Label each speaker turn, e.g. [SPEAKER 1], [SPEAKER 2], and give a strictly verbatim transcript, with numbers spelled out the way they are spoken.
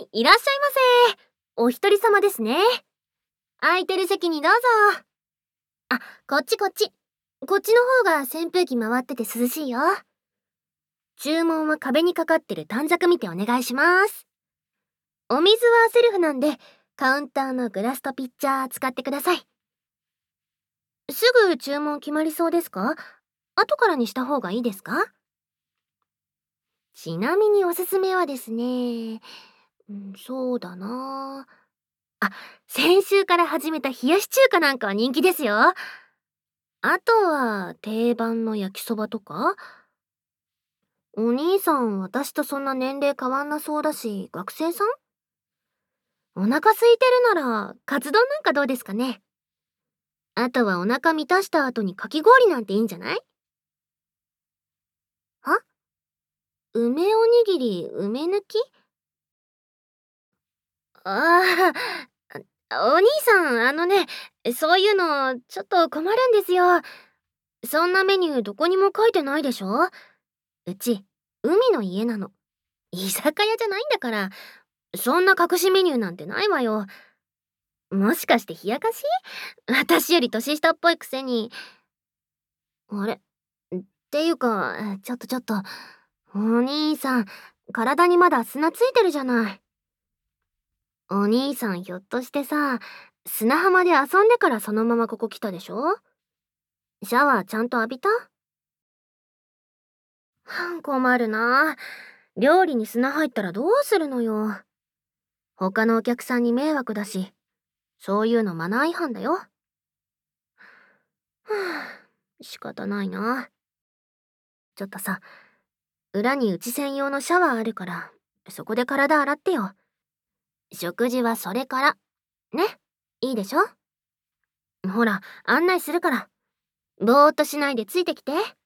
[SPEAKER 1] い、いらっしゃいませ。お一人様ですね。空いてる席にどうぞ。あ、こっちこっち。こっちの方が扇風機回ってて涼しいよ。注文は壁にかかってる短冊見てお願いします。お水はセルフなんで、カウンターのグラスとピッチャー使ってください。すぐ注文決まりそうですか？後からにした方がいいですか？ちなみにおすすめはですね、うん、そうだなあ。あ、先週から始めた冷やし中華なんかは人気ですよ。あとは定番の焼きそばとか。お兄さん、私とそんな年齢変わんなそうだし、学生さん？お腹空いてるなら、カツ丼なんかどうですかね。あとはお腹満たした後にかき氷なんていいんじゃない？は？梅おにぎり、梅抜き？ああ、お兄さん、あのね、そういうの、ちょっと困るんですよ。そんなメニューどこにも書いてないでしょ？うち、海の家なの。居酒屋じゃないんだから、そんな隠しメニューなんてないわよ。もしかして冷やかし？私より年下っぽいくせに。あれ？っていうか、ちょっとちょっと、お兄さん、体にまだ砂ついてるじゃない。お兄さんひょっとしてさ、砂浜で遊んでからそのままここ来たでしょ？シャワーちゃんと浴びた？はん困るな。料理に砂入ったらどうするのよ。他のお客さんに迷惑だし、そういうのマナー違反だよ。はあ、仕方ないな。ちょっとさ、裏にうち専用のシャワーあるから、そこで体洗ってよ。食事はそれから。ね、いいでしょ？ほら、案内するから。ぼーっとしないでついてきて。